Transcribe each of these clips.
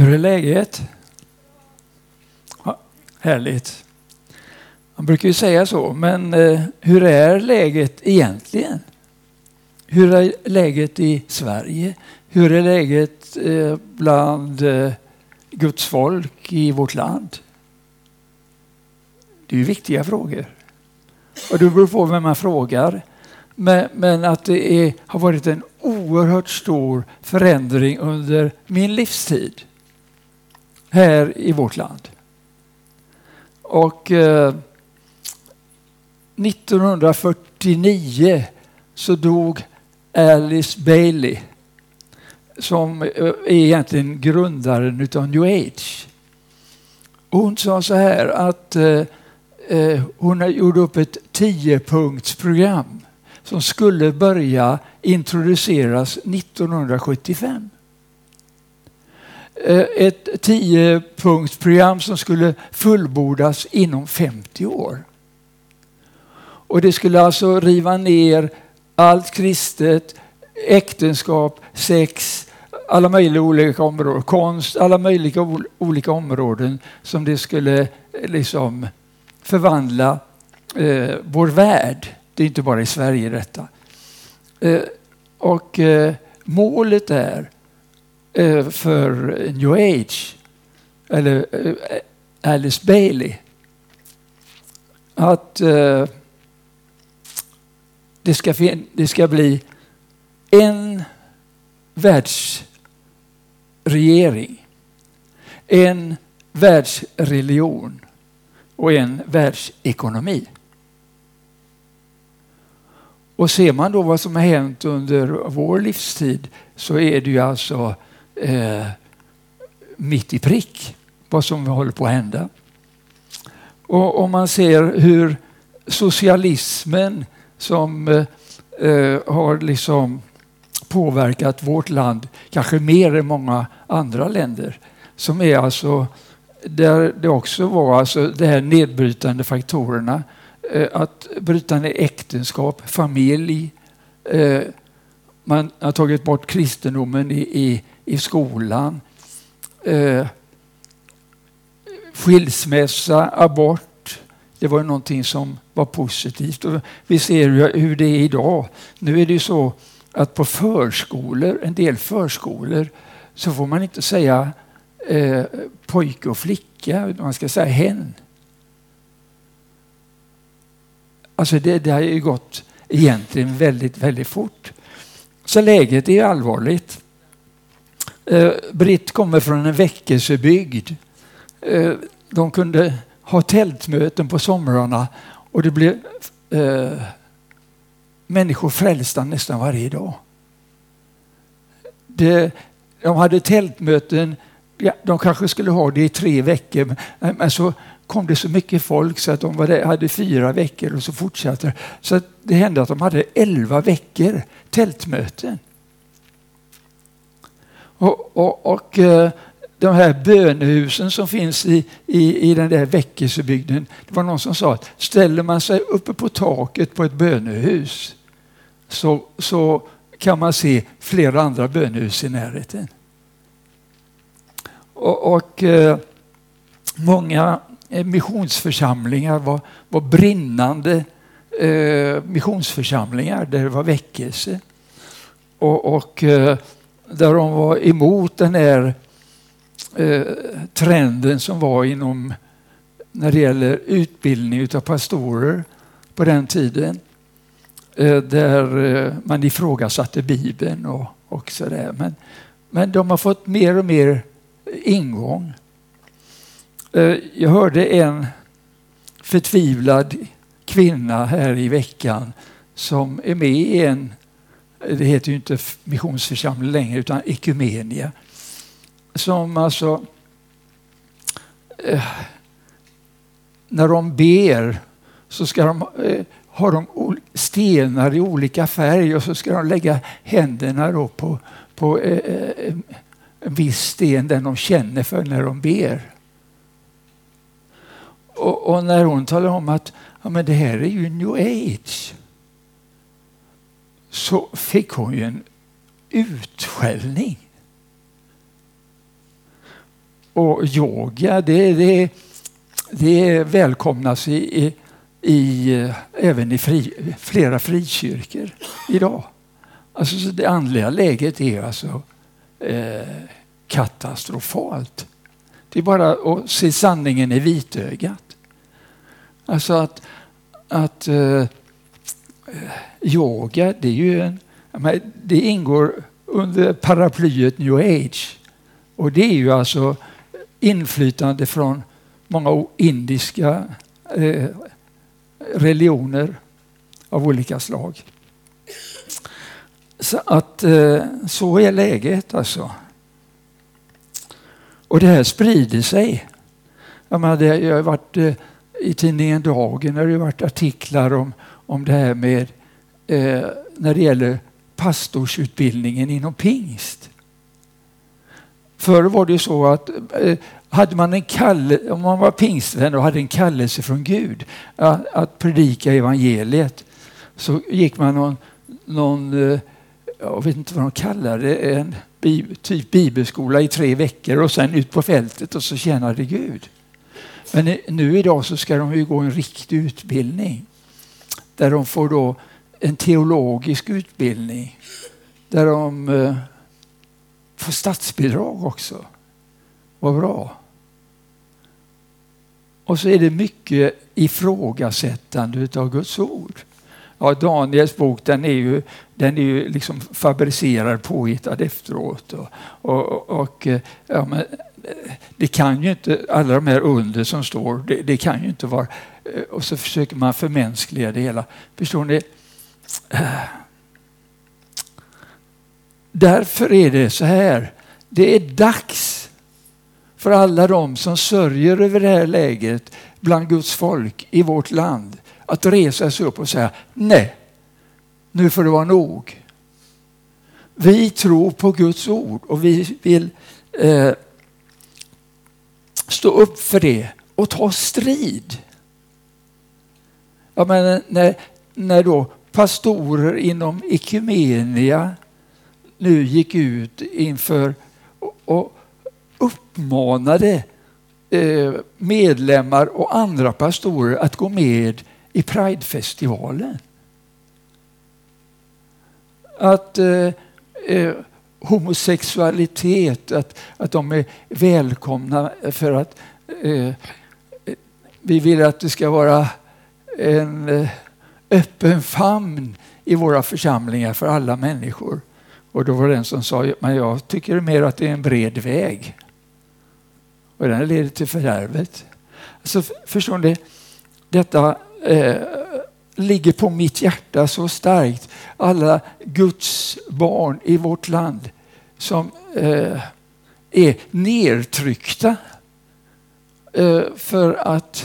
Hur är läget? Ja, härligt. Man brukar ju säga så, men hur är läget egentligen? Hur är läget i Sverige? Hur är läget bland Guds folk i vårt land? Det är ju viktiga frågor. Och det beror på vem man frågar. Men att det har varit en oerhört stor förändring under min livstid här i vårt land. Och 1949 så dog Alice Bailey, som är egentligen grundaren utav New Age. Hon sa så här att hon gjorde upp ett 10-punktsprogram som skulle börja introduceras 1975. Ett 10-punktsprogram som skulle fullbordas inom 50 år. Och det skulle alltså riva ner allt kristet, äktenskap, sex, alla möjliga olika områden, konst, alla möjliga olika områden som det skulle liksom förvandla vår värld. Det är inte bara i Sverige detta. Och målet är för New Age eller Alice Bailey att det ska bli en världsregering, en världsreligion och en världsekonomi. Och ser man då vad som har hänt under vår livstid så är det ju alltså mitt i prick vad som håller på att hända. Och om man ser hur socialismen som har liksom påverkat vårt land kanske mer än många andra länder, som är alltså där det också var alltså de här nedbrytande faktorerna, att bryta ner äktenskap, familj, man har tagit bort kristendomen i skolan, skilsmässa, abort. Det var någonting som var positivt. Och vi ser hur det är idag. Nu är det ju så att på förskolor, en del förskolor, så får man inte säga pojke och flicka, man ska säga hen. Alltså det har ju gått egentligen väldigt, väldigt fort. Så läget är allvarligt. Britt kommer från en väckelsebygd. De kunde ha tältmöten på somrarna och det blev människor frälsta nästan varje dag. De hade tältmöten, de kanske skulle ha det i 3 veckor, men så kom det så mycket folk så att de hade 4 veckor och så fortsatte. Så att det hände att de hade 11 veckor tältmöten. Och de här bönehusen som finns i den där väckelsebygden, det var någon som sa att ställer man sig uppe på taket på ett bönehus så kan man se flera andra bönehus i närheten. Och många missionsförsamlingar var brinnande missionsförsamlingar där det var väckelse. Och där de var emot den här trenden som var inom när det gäller utbildning av pastorer på den tiden, där man ifrågasatte Bibeln och sådär. Men de har fått mer och mer ingång. Jag hörde en förtvivlad kvinna här i veckan som är med i det heter ju inte missionsförsamling längre utan ekumenia, som alltså när de ber så ska de ha de stenar i olika färg och så ska de lägga händerna då på en viss sten den de känner för när de ber. Och när hon talar om att men det här är ju New Age, så fick hon ju en utskällning. och yoga, det välkomnas även i flera frikyrkor idag. Alltså så det andliga läget är alltså katastrofalt. Det är bara att se sanningen i vitögat. Alltså att yoga, det är ju det ingår under paraplyet New Age. Och det är ju alltså inflytande från många indiska religioner av olika slag. Så att så är läget alltså. Och det här sprider sig. Jag har varit i tidningen Dagen, när det har varit artiklar om det här med när det gäller pastorsutbildningen inom pingst. Förr var det så att hade man om man var pingstvän och hade en kallelse från Gud att predika evangeliet, så gick man någon jag vet inte vad de kallar det, en typ bibelskola i 3 veckor och sen ut på fältet och så tjänade Gud. Men nu idag så ska de ju gå en riktig utbildning där de får då en teologisk utbildning där de får statsbidrag också. Vad bra. Och så är det mycket ifrågasättande av Guds ord. Ja, Daniels bok, den är ju liksom fabricerad, påhittad efteråt. Och men det kan ju inte, alla de här under som står, det kan ju inte vara, och så försöker man förmänskliga det hela. Förstår ni? Därför är det så här, det är dags för alla de som sörjer över det här läget bland Guds folk i vårt land att resa sig upp och säga nej, nu får det vara nog. Vi tror på Guds ord och vi vill stå upp för det och ta strid. Ja, men när då pastorer inom Ekumenia nu gick ut inför och uppmanade medlemmar och andra pastorer att gå med i Pride-festivalen. Att homosexualitet, att de är välkomna för att vi vill att det ska vara en öppen famn i våra församlingar för alla människor. Och då var det en som sa, men jag tycker mer att det är en bred väg. Och den leder till fördärvet. Så förstår ni, detta ligger på mitt hjärta så starkt. Alla Guds barn i vårt land som är nedtryckta för att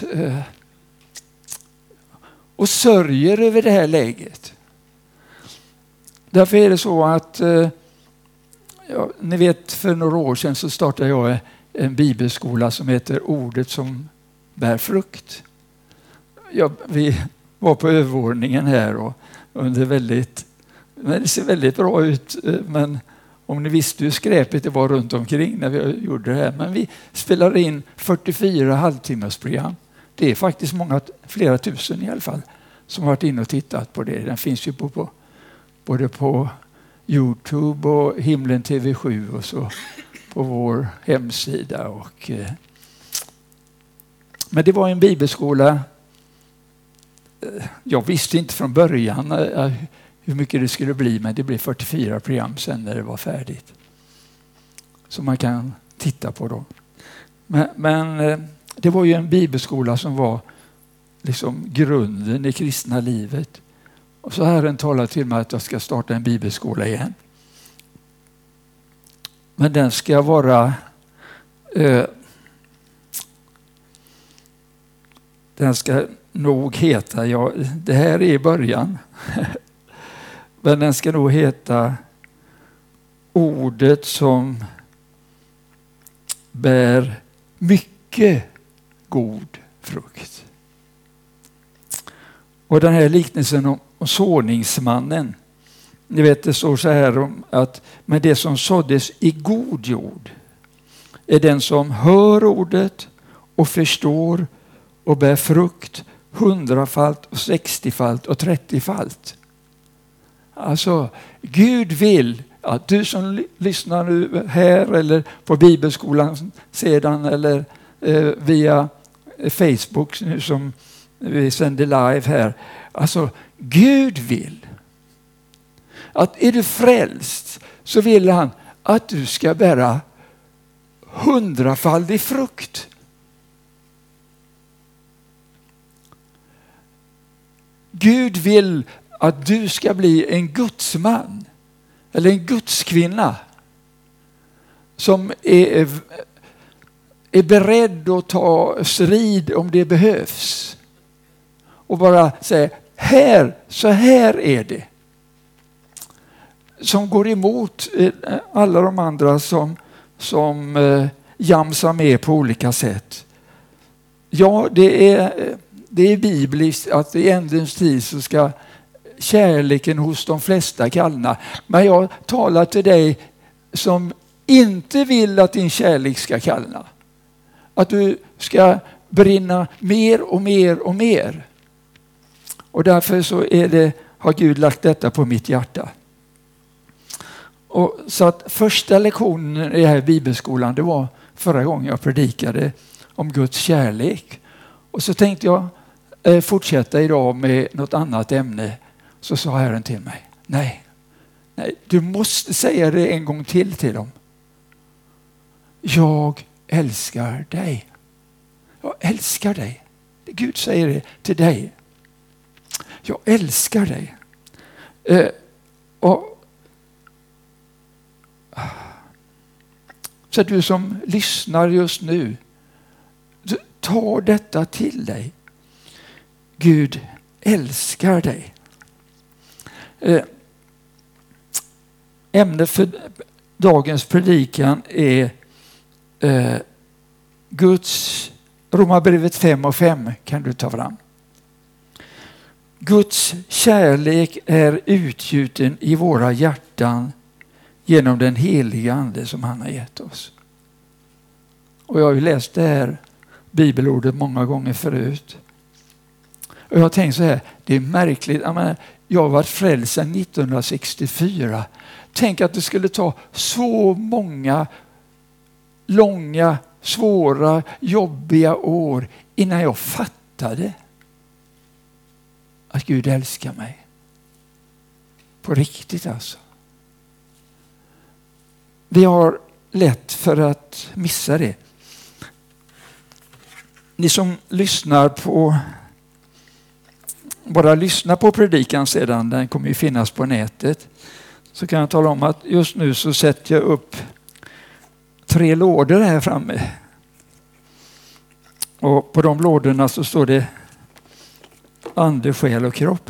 och sörjer över det här läget. Därför är det så att ni vet, för några år sedan så startade jag en bibelskola som heter Ordet som bär frukt. Vi var på övervåningen här och men det ser väldigt bra ut, men om ni visste hur skräpet det var runt omkring när vi gjorde det här. Men vi spelade in 44 halvtimmesprogram. Det är faktiskt flera tusen i alla fall som har varit inne och tittat på det. Den finns ju både på YouTube och Himlen TV7 och så på vår hemsida. Men det var en bibelskola. Jag visste inte från början hur mycket det skulle bli, men det blev 44 program sen när det var färdigt. Så man kan titta på dem. Men det var ju en bibelskola som var liksom grunden i kristna livet. Och så Herren talar till mig att jag ska starta en bibelskola igen. Men den ska vara den ska nog heta, det här är i början. Men den ska nog heta Ordet som bär mycket god frukt. Och den här liknelsen om såningsmannen, ni vet, det står så här om att men det som såddes i god jord, är den som hör ordet och förstår och bär frukt 100-falt och 60-falt och 30-falt. Alltså, Gud vill att du som lyssnar nu här eller på bibelskolan sedan eller via Facebook nu som vi sänder live här. Alltså, Gud vill att är du frälst så vill han att du ska bära 100-faldig frukt. Gud vill att du ska bli en gudsman eller en gudskvinna som är beredd att ta strid om det behövs. Och bara säga, så här är det. Som går emot alla de andra som jamsar med på olika sätt. Ja, det är bibliskt att i ändens tid så ska kärleken hos de flesta kallna. Men jag talar till dig som inte vill att din kärlek ska kallna. Att du ska brinna mer och mer och mer. Och därför så har Gud lagt detta på mitt hjärta. Och så att första lektionen i den här bibelskolan, det var förra gången jag predikade om Guds kärlek. Och så tänkte jag fortsätta idag med något annat ämne. Så sa Herren till mig, nej, du måste säga det en gång till dem. Jag älskar dig. Jag älskar dig. Gud säger det till dig. Jag älskar dig. Så att du som lyssnar just nu, ta detta till dig. Gud älskar dig. Ämnet för dagens predikan är Guds Romarbrevet 5:5 kan du ta fram. Guds kärlek är utgjuten i våra hjärtan genom den heliga ande som han har gett oss. Och jag har ju läst det här bibelordet många gånger förut. Och jag har tänkt så här, det är märkligt. Jag har varit frälst sedan 1964. Tänk att det skulle ta så många långa, svåra, jobbiga år innan jag fattade att Gud älskar mig. På riktigt alltså. Vi har lätt för att missa det. Ni som lyssnar på predikan sedan, den kommer ju finnas på nätet, så kan jag tala om att just nu så sätter jag upp 3 lådor här framme. Och på de lådorna så står det ande, själ och kropp.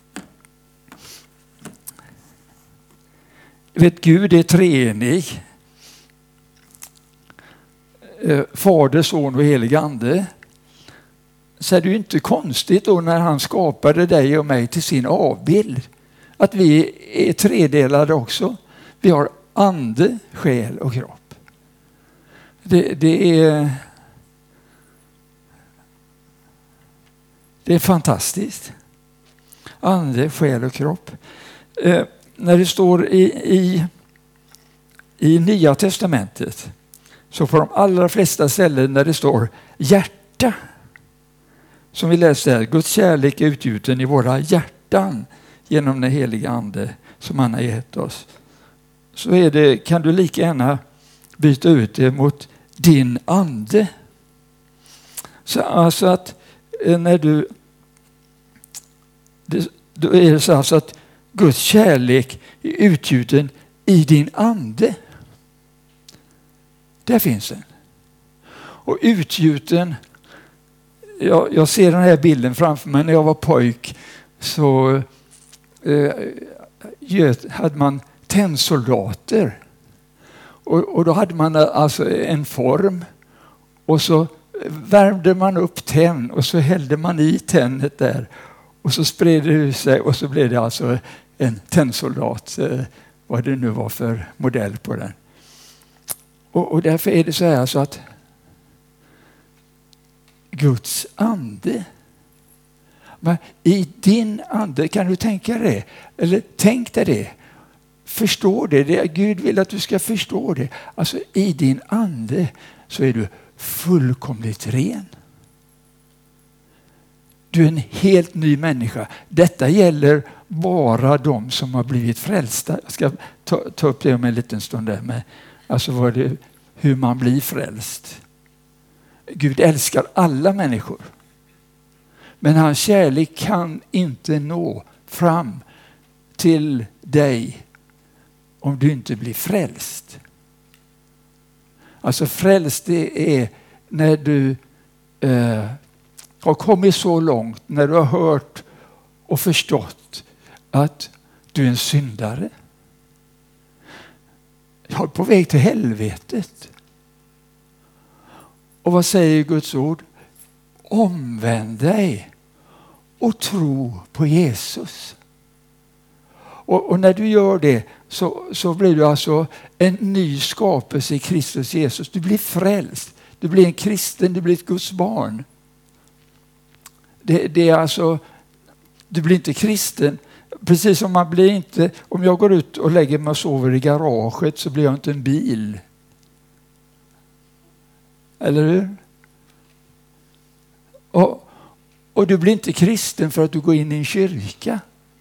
Vet, Gud är treenig. Fader, son och helig ande. Så är det ju inte konstigt då när han skapade dig och mig till sin avbild. Att vi är tredelade också. Vi har ande, själ och kropp. Det är fantastiskt. Ande, själ och kropp. När det står i Nya testamentet, så på de allra flesta ställen där det står hjärta, som vi läste här, Guds kärlek är utgjuten i våra hjärtan genom den heliga ande som han har gett oss, så kan du lika gärna byta ut det mot din ande. Så alltså att när då är det så alltså att Guds kärlek är utgjuten i din ande. Där finns den. Och utgjuten, jag ser den här bilden framför mig. När jag var pojk så hade man tennsoldater. Och då hade man alltså en form. Och så värmde man upp tenn och så hällde man i tennet där. Och så spred det ut sig och så blev det alltså en tennsoldat. Vad det nu var för modell på den. Och därför är det så här så att Guds ande, men i din ande, kan du tänka det? Eller tänk dig det. Förstå det. Gud vill att du ska förstå det. Alltså i din ande så är du fullkomligt ren. Du är en helt ny människa. Detta gäller bara de som har blivit frälsta. Jag ska ta upp det om en liten stund där med alltså hur man blir frälst. Gud älskar alla människor. Men hans kärlek kan inte nå fram till dig om du inte blir frälst. Alltså frälst det är när du har kommit så långt, när du har hört och förstått att du är en syndare. Jag är på väg till helvetet. Och vad säger Guds ord? Omvänd dig och tro på Jesus. Och när du gör det så blir du alltså en ny skapelse i Kristus Jesus. Du blir frälst. Du blir en kristen, du blir ett Guds barn. Det är alltså, du blir inte kristen. Precis som man blir inte, om jag går ut och lägger mig och sover i garaget så blir jag inte en bil. Eller hur? Och du blir inte kristen för att du går in i en kyrka.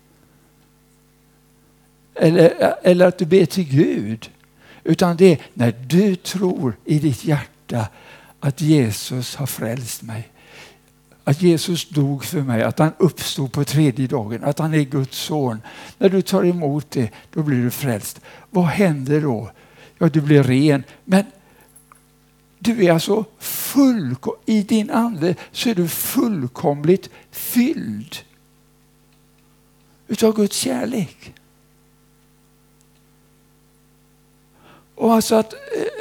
Eller att du ber till Gud. Utan det är när du tror i ditt hjärta att Jesus har frälst mig. Att Jesus dog för mig, att han uppstod på tredje dagen, att han är Guds son. När du tar emot det, då blir du frälst. Vad händer då? Ja, du blir ren. Men du är alltså i din ande så är du fullkomligt fylld utav Guds kärlek. Och alltså att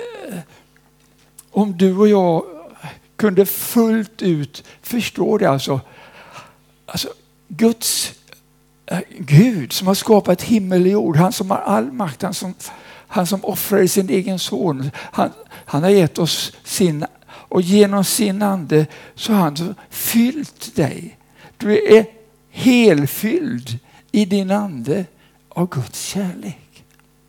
om du och jag kunde fullt ut förstå det, alltså Gud som har skapat himmel och jord, han som har all makt, han som offrade sin egen son, han har gett oss sin, och genom sin ande så har han fyllt dig. Du är helfylld i din ande av Guds kärlek.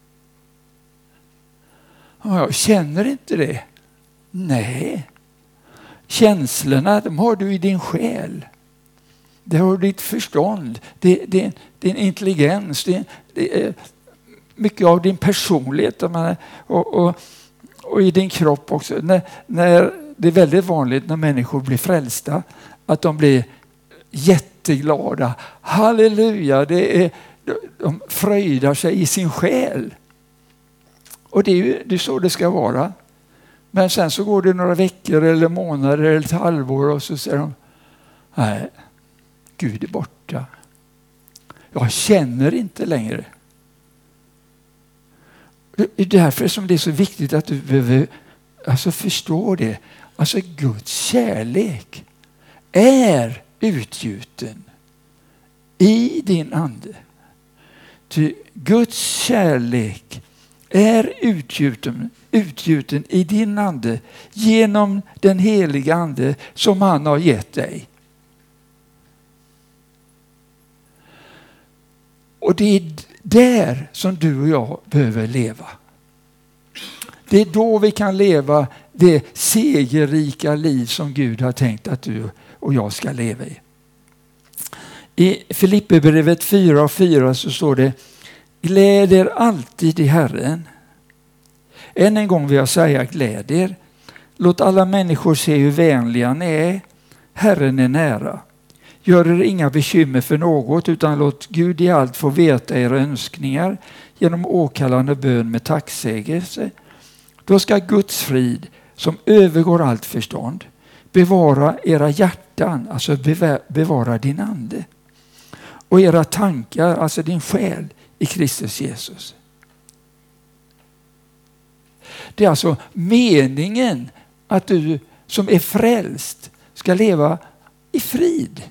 Och jag känner inte det. Nej. Känslorna, de har du i din själ. Det har ditt förstånd. Det är din intelligens. Det är mycket av din personlighet. Och i din kropp också. När det är väldigt vanligt när människor blir frälsta att de blir jätteglada. Halleluja! De fröjdar sig i sin själ. Och det är så det ska vara. Men sen så går det några veckor eller månader eller ett halvår och så säger de, nej, Gud är borta. Jag känner inte längre. Det är därför som det är så viktigt att du behöver förstå det. Alltså Guds kärlek är utgjuten i din ande. Ty Guds kärlek är utgjuten i din ande genom den heliga ande som han har gett dig. Och det är där som du och jag behöver leva. Det är då vi kan leva det segerrika liv som Gud har tänkt att du och jag ska leva i. I Filipperbrevet 4:4 så står det: gläd er alltid i Herren. Än en gång vill jag säga gläd er. Låt alla människor se hur vänliga ni är. Herren är nära. Gör er inga bekymmer för något, utan låt Gud i allt få veta era önskningar genom åkallande bön med tacksägelse. Då ska Guds frid, som övergår allt förstånd, bevara era hjärtan, alltså bevara din ande, och era tankar, alltså din själ, i Kristus Jesus. Det är alltså meningen att du som är frälst ska leva i frid.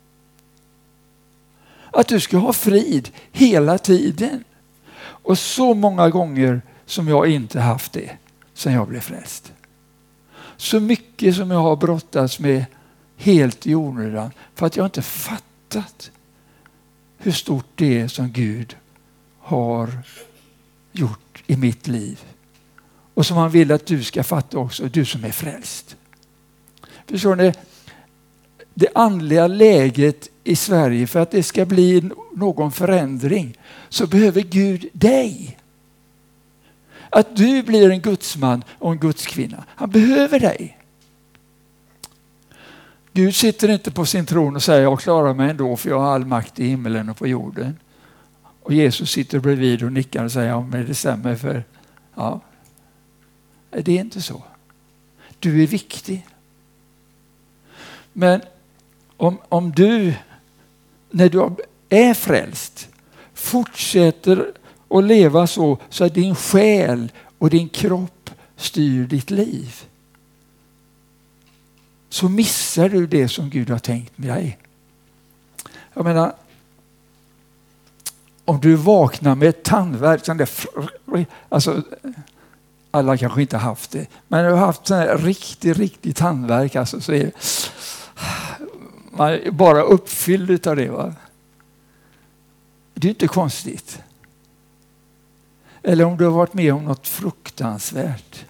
Att du ska ha frid hela tiden. Och så många gånger som jag inte haft det, sedan jag blev frälst. Så mycket som jag har brottats med helt i onödan för att jag inte fattat hur stort det är som Gud har gjort i mitt liv. Och som han vill att du ska fatta också, du som är frälst. Förstår ni? Det andliga läget i Sverige, för att det ska bli någon förändring, så behöver Gud dig. Att du blir en gudsman och en gudskvinna. Han behöver dig. Gud sitter inte på sin tron och säger jag klarar mig ändå för jag har all makt i himmelen och på jorden. Och Jesus sitter bredvid och nickar och säger ja, men det stämmer för ja. Det är inte så. Du är viktig. Men om du, när du är frälst, fortsätter att leva så att din själ och din kropp styr ditt liv, så missar du det som Gud har tänkt med dig. Jag menar, om du vaknar med ett tandvärk, alltså alla kanske inte haft det, men du har haft sån här riktig tandvärk, alltså, så är man är bara uppfylld av det. Va? Det är inte konstigt. Eller om du har varit med om något fruktansvärt.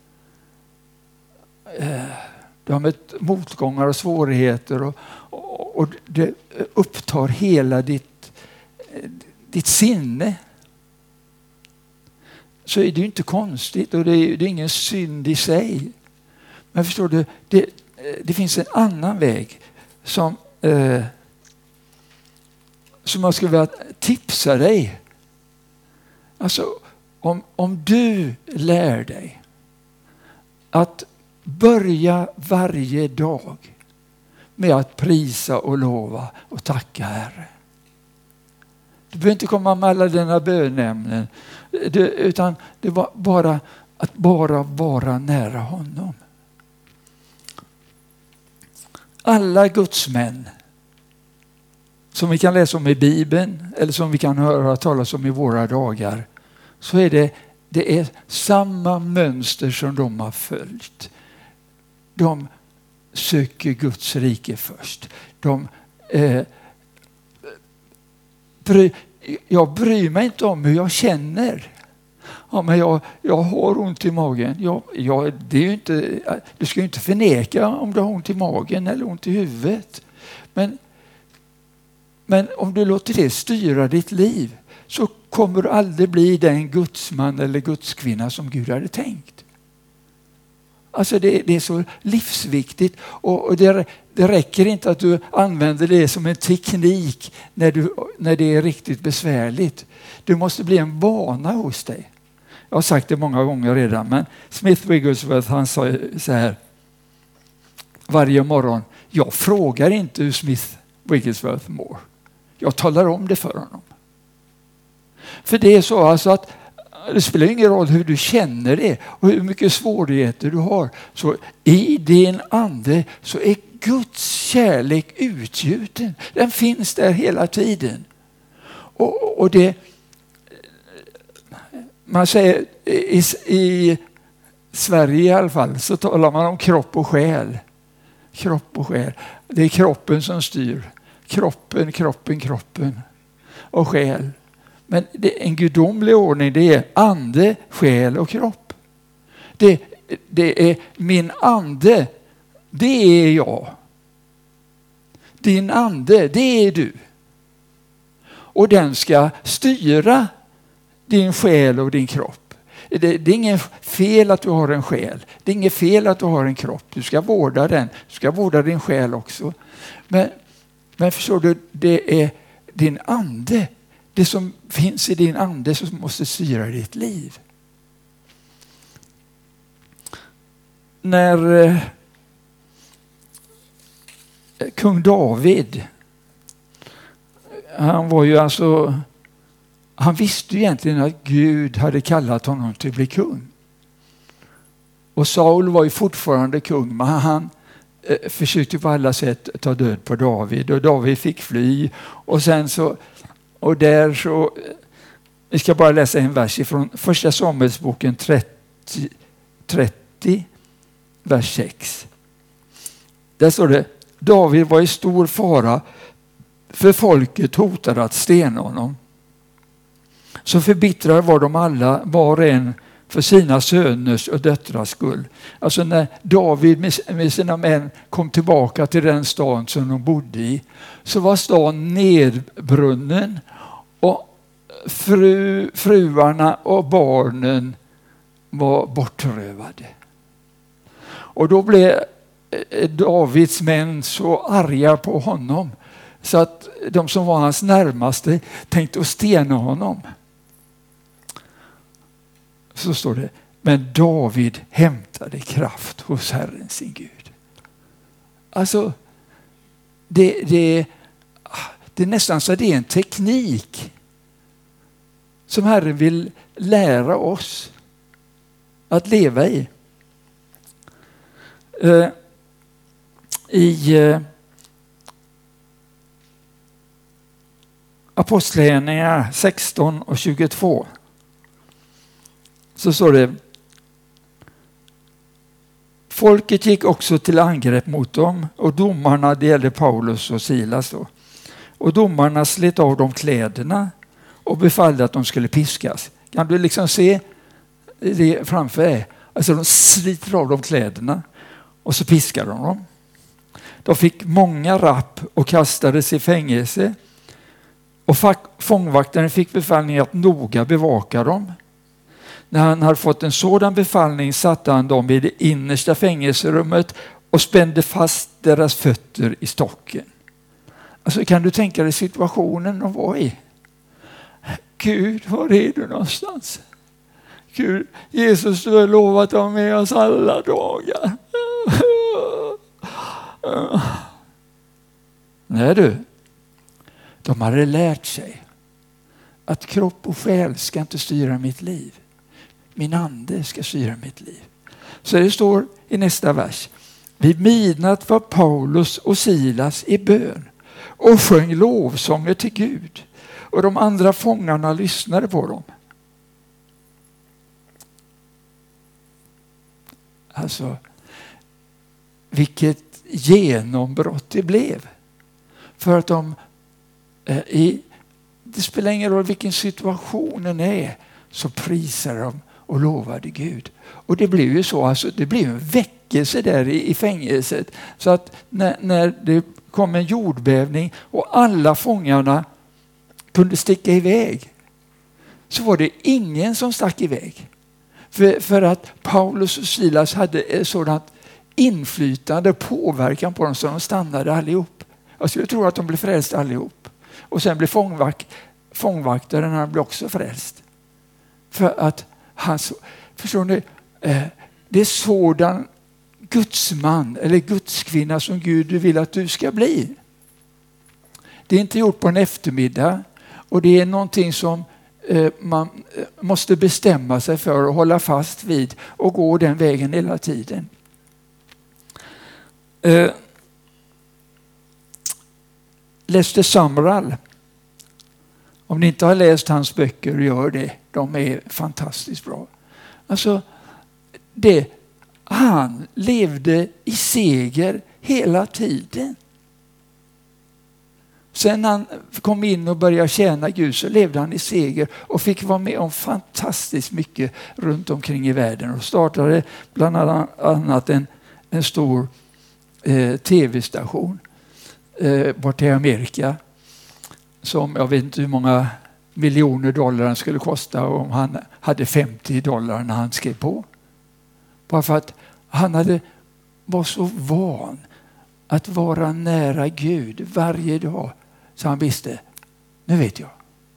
Du har mött motgångar och svårigheter och det upptar hela ditt sinne. Så är det ju inte konstigt och det är ingen synd i sig. Men förstår du, det finns en annan väg som jag skulle vilja tipsa dig. Alltså om du lär dig att börja varje dag med att prisa och lova och tacka Herre. Du behöver inte komma med alla dina bönämnen, utan det var bara att vara nära honom. Alla Guds män som vi kan läsa om i Bibeln eller som vi kan höra talas om i våra dagar, så är det är samma mönster som de har följt. De söker Guds rike först. Jag bryr mig inte om hur jag känner. Ja, men jag har ont i magen. Det är ju inte, du ska ju inte förneka om du har ont i magen eller ont i huvudet. Men om du låter det styra ditt liv, så kommer du aldrig bli den gudsman eller gudskvinna som Gud hade tänkt. Alltså det är så livsviktigt, och det räcker inte att du använder det som en teknik när det är riktigt besvärligt. Det måste bli en vana hos dig. Jag har sagt det många gånger redan, men Smith Wigglesworth, han sa så här varje morgon: jag frågar inte hur Smith Wigglesworth mår. Jag talar om det för honom. För det är så alltså att det spelar ingen roll hur du känner det och hur mycket svårigheter du har. Så i din ande så är Guds kärlek utgjuten. Den finns där hela tiden. Och det, man säger i Sverige i alla fall, så talar man om kropp och själ. Kropp och själ. Det är kroppen som styr. Kroppen och själ. Men det är en gudomlig ordning, det är ande, själ och kropp. Det är min ande, det är jag. Din ande, det är du. Och den ska styra din själ och din kropp. Det är inget fel att du har en själ. Det är inget fel att du har en kropp. Du ska vårda den. Du ska vårda din själ också. Men förstår du, det är din ande. Det som finns i din ande som måste styra ditt liv. När kung David, han visste ju egentligen att Gud hade kallat honom till att bli kung. Och Saul var ju fortfarande kung, men han försökte på alla sätt ta död på David, och David fick fly. Och sen så, och där så, vi ska bara läsa en vers ifrån första Samuelsboken 30 30, vers 6. Där står det: David var i stor fara, för folket hotade att stena honom. Så förbittrade var de alla, var och en för sina söners och döttrars skull. Alltså när David med sina män kom tillbaka till den stan som de bodde i, så var stan nedbrunnen och fruarna och barnen var bortrövade. Och då blev Davids män så arga på honom så att de som var hans närmaste tänkte att stena honom. Så står det: men David hämtade kraft hos Herren sin Gud. Alltså det är nästan så att det är en teknik som Herren vill lära oss att leva i. I Apostlagärningarna 16 och 22 så står det: folket gick också till angrepp mot dem, och domarna, det gällde Paulus och Silas då, och domarna slet av dem kläderna och befallde att de skulle piskas. Kan du liksom se det framför dig? Alltså de sliter av dem kläderna och så piskar de dem. De fick många rapp och kastades i fängelse, och fångvaktaren fick befallning att noga bevaka dem. När han hade fått en sådan befallning satte han dem i det innersta fängelserummet och spände fast deras fötter i stocken. Alltså kan du tänka dig situationen de var i? Gud, var är du någonstans? Gud, Jesus, du har lovat att vara med oss alla dagar. Nej du, de hade lärt sig att kropp och själ ska inte styra mitt liv. Min ande ska styra mitt liv. Så det står i nästa vers: vid midnatt var Paulus och Silas i bön och sjöng lovsånger till Gud, och de andra fångarna lyssnade på dem. Alltså, vilket genombrott det blev. För att det spelar ingen roll vilken situationen är, så prisar de och lovade Gud. Och det blev ju så, alltså det blev en väckelse där i fängelset. Så att när det kom en jordbävning och alla fångarna kunde sticka iväg, så var det ingen som stack iväg. För att Paulus och Silas hade ett sådant inflytande och påverkan på dem, så de stannade allihop. Jag skulle tro att de blev frälsta allihop. Och sen blev fångvaktaren, han blev också frälst. För att han, förstår ni, det är sådan gudsman eller gudskvinna som Gud vill att du ska bli. Det är inte gjort på en eftermiddag, och det är någonting som man måste bestämma sig för och hålla fast vid och gå den vägen hela tiden. Lester Sumrall. Om ni inte har läst hans böcker, gör det. De är fantastiskt bra. Alltså, han levde i seger hela tiden. Sen han kom in och började tjäna Gud, så levde han i seger och fick vara med om fantastiskt mycket runt omkring i världen. Och startade bland annat en stor tv-station bort i Amerika, som jag vet inte hur många miljoner dollar den skulle kosta om han hade $50 när han skrev på. Bara för att han var så van att vara nära Gud varje dag, så han visste, nu vet jag.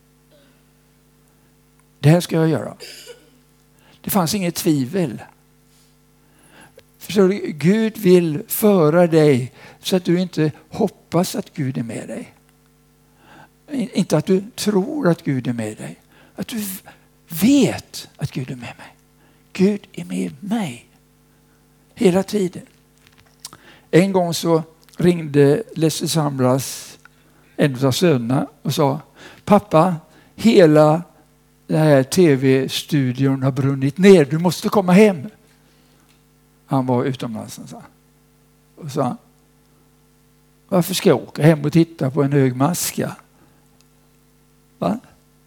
Det här ska jag göra. Det fanns inget tvivel. Förstår du? Gud vill föra dig så att du inte hoppas att Gud är med dig. Inte att du tror att Gud är med dig. Att du vet att Gud är med mig. Gud är med mig. Hela tiden. En gång så ringde Lester Sumralls en av sönerna och sa: pappa, hela den här tv-studion har brunnit ner. Du måste komma hem. Han var utomlands. Och sa, varför ska jag åka hem och titta på en hög maska? Va?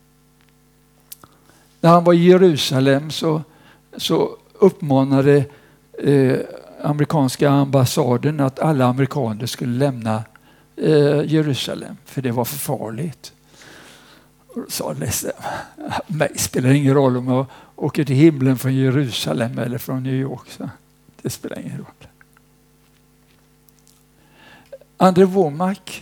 När han var i Jerusalem så uppmanade amerikanska ambassaden att alla amerikaner skulle lämna Jerusalem, för det var för farligt. Och då sa det, mig spelar ingen roll om jag åker till himlen från Jerusalem eller från New York. Så det spelar ingen roll. André Wommack,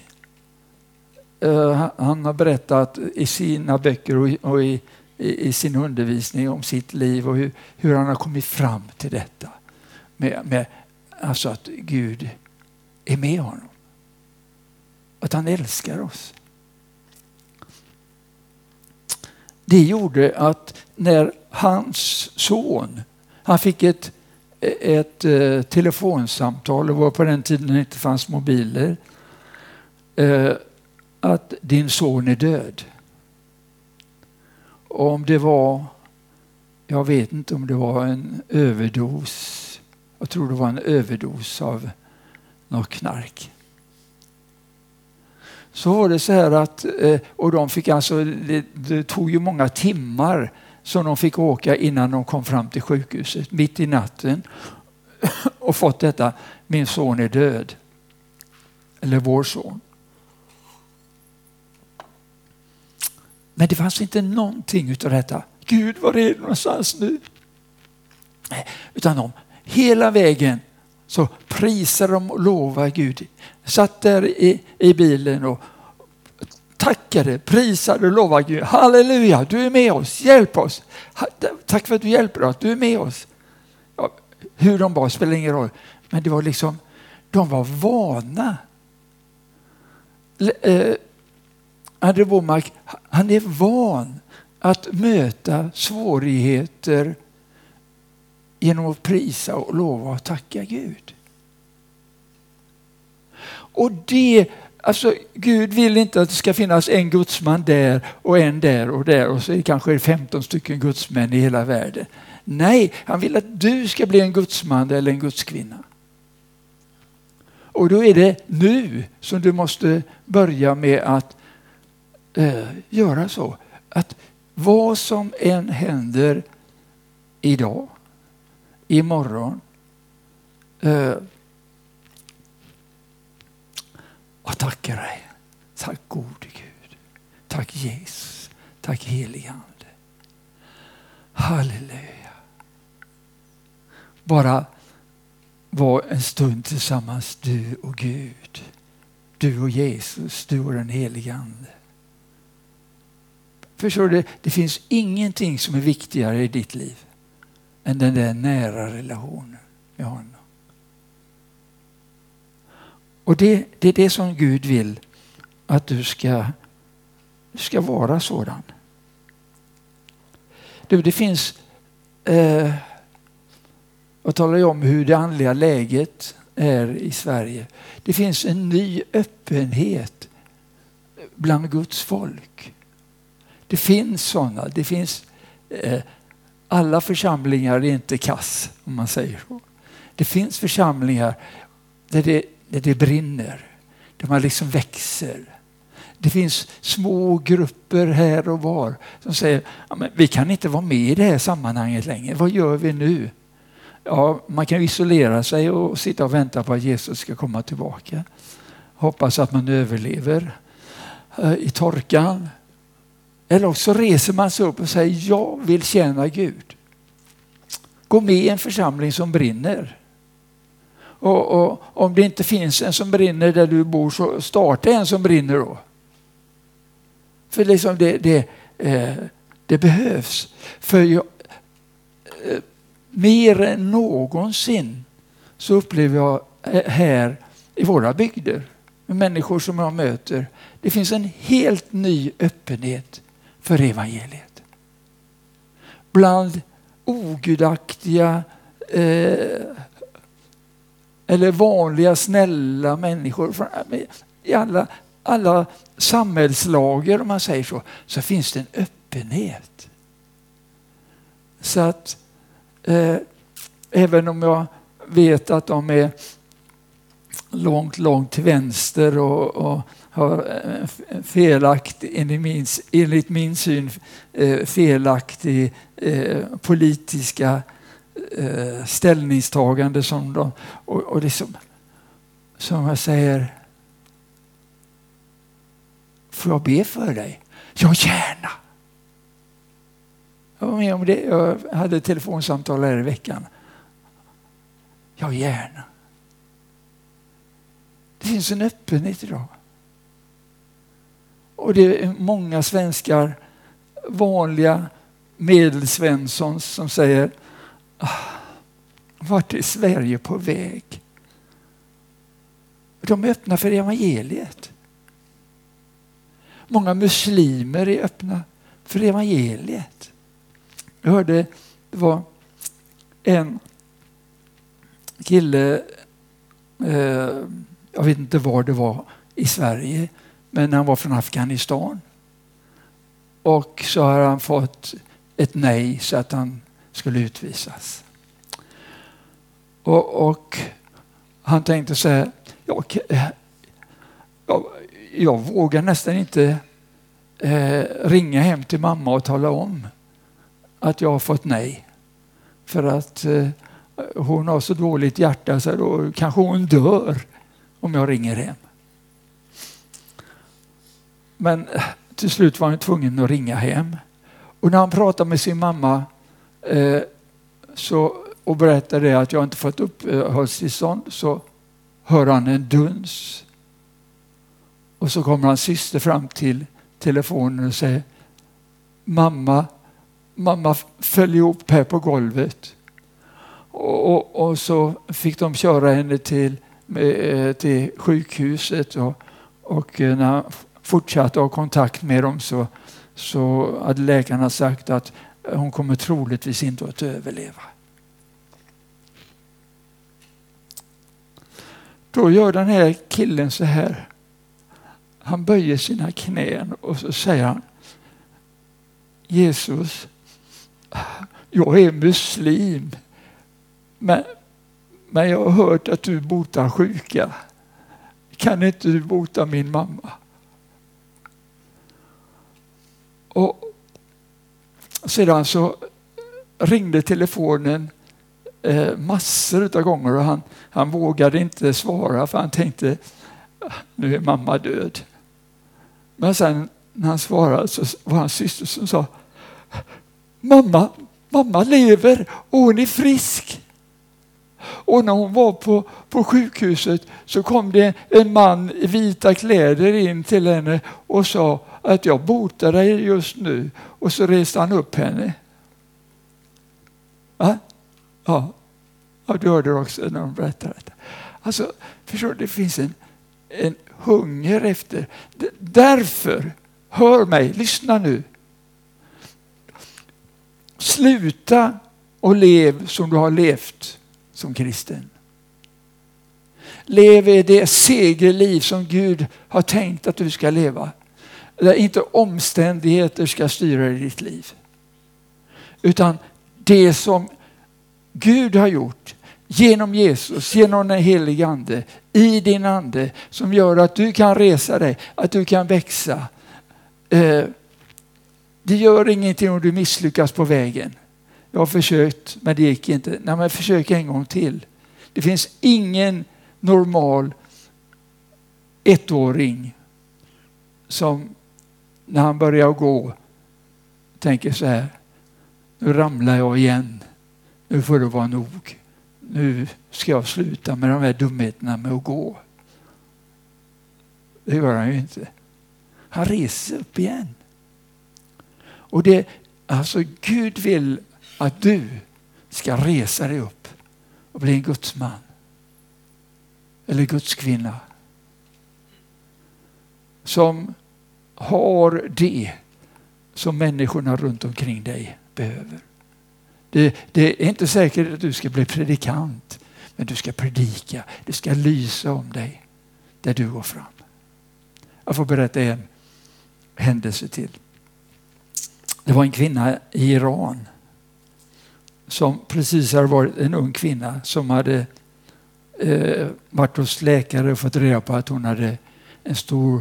han har berättat i sina böcker och i sin undervisning om sitt liv och hur han har kommit fram till detta. Med alltså att Gud är med honom. Att han älskar oss. Det gjorde att när hans son, han fick ett telefonsamtal, och var på den tiden det inte fanns mobiler, att din son är död. Och om det var, jag vet inte om det var en överdos, jag tror det var en överdos av något knark. Så var det så här att, och de fick alltså, det tog ju många timmar som de fick åka innan de kom fram till sjukhuset mitt i natten och fått detta, min son är död. Eller vår son. Men det fanns inte någonting utav detta. Gud, var är det någonstans nu? Utan de hela vägen så prisar de och lovar Gud. Satt där i bilen och tackade, prisade och lovade Gud. Halleluja, du är med oss, hjälp oss. Tack för att du hjälper oss, du är med oss. Ja, hur de bara spelar ingen roll. Men det var liksom, de var vana. André Wommack, han är van att möta svårigheter genom att prisa och lova och tacka Gud. Och det, alltså Gud vill inte att det ska finnas en gudsman där och en där och så är det kanske 15 stycken gudsmän i hela världen. Nej, han vill att du ska bli en gudsman eller en gudskvinna. Och då är det nu som du måste börja med att göra så. Att vad som än händer idag, imorgon, och tackar dig. Tack gode Gud. Tack Jesus. Tack helige Ande. Halleluja. Bara var en stund tillsammans, du och Gud. Du och Jesus, du och den helige Ande. Förstår du, det finns ingenting som är viktigare i ditt liv än den där nära relationen med honom. Och det är det som Gud vill att du ska vara sådan. Det finns, jag talar ju om hur det andliga läget är i Sverige. Det finns en ny öppenhet bland Guds folk. Det finns sådana. Det finns, alla församlingar är inte kass, om man säger så. Det finns församlingar där det brinner, där man liksom växer. Det finns små grupper här och var som säger, ja, men vi kan inte vara med i det här sammanhanget längre. Vad gör vi nu? Ja, man kan isolera sig och sitta och vänta på att Jesus ska komma tillbaka. Hoppas att man överlever i torkan. Eller också reser man sig upp och säger, jag vill tjäna Gud. Gå med i en församling som brinner. Och om det inte finns en som brinner där du bor, så starta en som brinner då. För liksom det behövs. För mer än någonsin så upplever jag här i våra bygder, med människor som jag möter, det finns en helt ny öppenhet för evangeliet. Bland ogudaktiga eller vanliga snälla människor i alla samhällslager, om man säger så finns det en öppenhet. Så att även om jag vet att de är långt till vänster och har felaktig, enligt min syn, felaktig politiska ställningstagande som de, och det som jag säger, får jag be för dig? Ja, gärna. Jag var med om det. Jag hade ett telefonsamtal här i veckan. Ja, gärna. Det finns en öppenhet idag. Och det är många svenskar, vanliga medelsvenssons, som säger: vart är Sverige på väg? De är öppna för evangeliet. Många muslimer är öppna för evangeliet. Jag hörde, det var en kille, jag vet inte var det var i Sverige, men han var från Afghanistan. Och så har han fått ett nej så att han skulle utvisas. Och han tänkte så här: jag vågar nästan inte ringa hem till mamma och tala om att jag har fått nej. För att hon har så dåligt hjärta, så då kanske hon dör om jag ringer hem. Men till slut var han tvungen att ringa hem. Och när han pratade med sin mamma och berättade att jag inte fått uppehållstillstånd, så hör han en duns. Och så kommer hans syster fram till telefonen och säger: Mamma föll ihop här på golvet. Och så fick de köra henne till sjukhuset. Och när han fortsatte ha kontakt med dem så hade läkarna sagt att hon kommer troligtvis inte att överleva. Då gör den här killen så här. Han böjer sina knän och så säger han: Jesus, jag är muslim, men jag har hört att du botar sjuka. Kan inte du bota min mamma? Och sedan så ringde telefonen massor av gånger och han vågade inte svara, för han tänkte: nu är mamma död. Men sen när han svarade så var hans syster som sa: Mamma lever och hon är frisk. Och när hon var på sjukhuset så kom det en man i vita kläder in till henne och sa att jag botar dig just nu. Och så reste han upp henne. Ja, du hörde också när de berättade detta. Alltså, förstår du, det finns en hunger efter. Därför, hör mig, lyssna nu. Sluta och lev som du har levt som kristen. Lev i det segerliv som Gud har tänkt att du ska leva. Där inte omständigheter ska styra i ditt liv. Utan det som Gud har gjort genom Jesus, genom den helige ande, i din ande, som gör att du kan resa dig, att du kan växa. Det gör ingenting om du misslyckas på vägen. Jag har försökt, men det gick inte. Nej, men försök en gång till. Det finns ingen normal ettåring som när han börjar gå tänker så här: nu ramlar jag igen. Nu får det vara nog. Nu ska jag sluta med de här dumheterna med att gå. Det gör han ju inte. Han reser upp igen. Och alltså Gud vill att du ska resa dig upp och bli en Guds man. Eller Guds kvinna. Som har det som människorna runt omkring dig behöver. Det är inte säkert att du ska bli predikant, men du ska predika. Det ska lysa om dig där du går fram. Jag får berätta en händelse till. Det var en kvinna i Iran. som precis hade varit en ung kvinna som hade varit hos läkare och fått reda på att hon hade en stor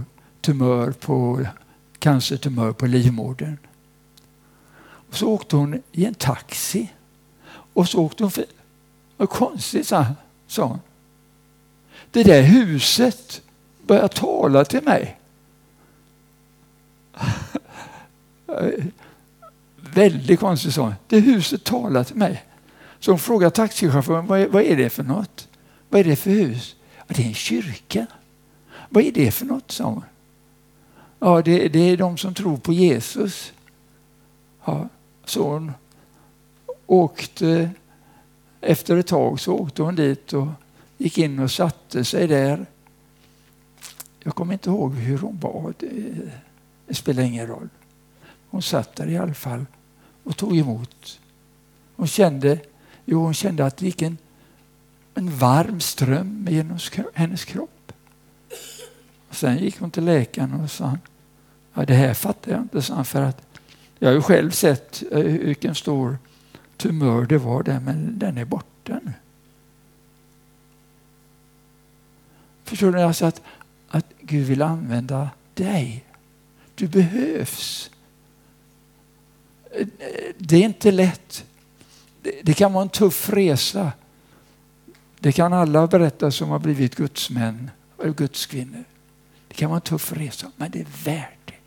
cancertumör på livmodern. Och så åkte hon i en taxi. Och så åkte hon vad konstigt, sa hon. Det där huset började tala till mig. Väldigt konstigt, sa hon. Det huset talar till mig. Så hon frågade taxichauffören, vad är det för något? Vad är det för hus? Ja, det är en kyrka. Vad är det för något, sa hon. Ja, det är de som tror på Jesus. Ja, så hon åkte, efter ett tag så åkte hon dit och gick in och satte sig där. Jag kommer inte ihåg hur hon var. Det spelar ingen roll. Hon satt där i alla fall och tog emot. Hon kände att det gick en varm ström genom hennes kropp. Och sen gick hon till läkaren och sa, ja, det här fattar jag inte, sa, för att jag har ju själv sett vilken stor tumör det var där, men den är borta nu. Förstår du alltså att Gud vill använda dig? Du behövs. Det är inte lätt. Det kan vara en tuff resa. Det kan alla berätta som har blivit gudsmän eller gudskvinnor. Det kan vara en tuff resa, men det är värt det.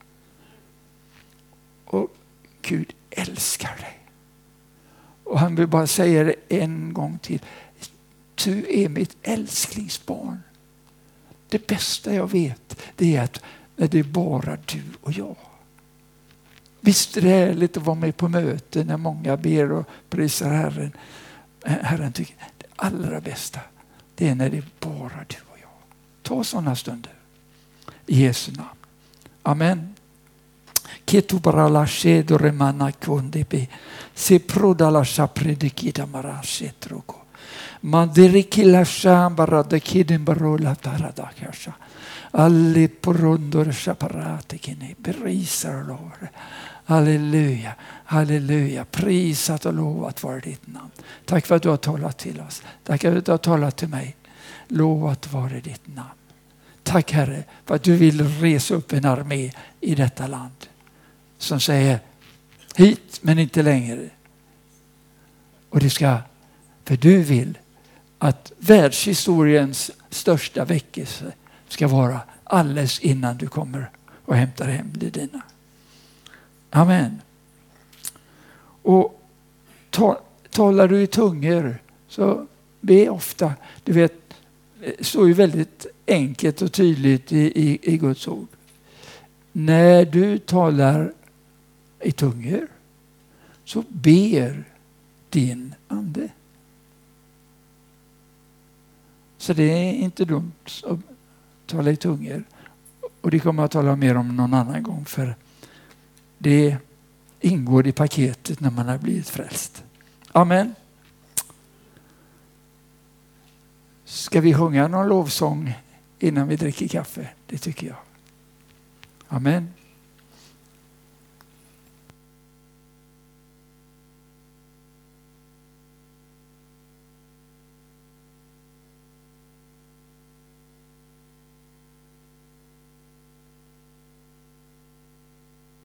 Och Gud älskar dig. Och han vill bara säga det en gång till. Du är mitt älsklingsbarn. Det bästa jag vet, det är att det är bara du och jag. Visst är det härligt att vara med på möten när många ber och prisar Herren. Herren tycker det allra bästa, det är när det är bara du och jag. Ta sådana stunder. I Jesu namn. Amen. Ketubarala shedoremana kundebi se prodala shapredikida marashetroko. Mandirikila shambara de kidimbarola taradakasha. Alli porondor shaparatikine prisar Lord. Halleluja, halleluja. Prisat och lovat vara ditt namn. Tack för att du har talat till oss. Tack för att du har talat till mig. Lovat vara ditt namn. Tack Herre för att du vill resa upp en armé i detta land som säger hit men inte längre. Och det ska, för du vill att världshistoriens största väckelse ska vara alldeles innan du kommer och hämtar hem det dina. Amen. Och talar du i tungor så be ofta. Du vet, det står ju väldigt enkelt och tydligt i Guds ord. När du talar i tungor så ber din ande. Så det är inte dumt att tala i tungor. Och det kommer jag att tala mer om någon annan gång, för det ingår i paketet när man har blivit frälst. Amen. Ska vi sjunga någon lovsång innan vi dricker kaffe? Det tycker jag. Amen.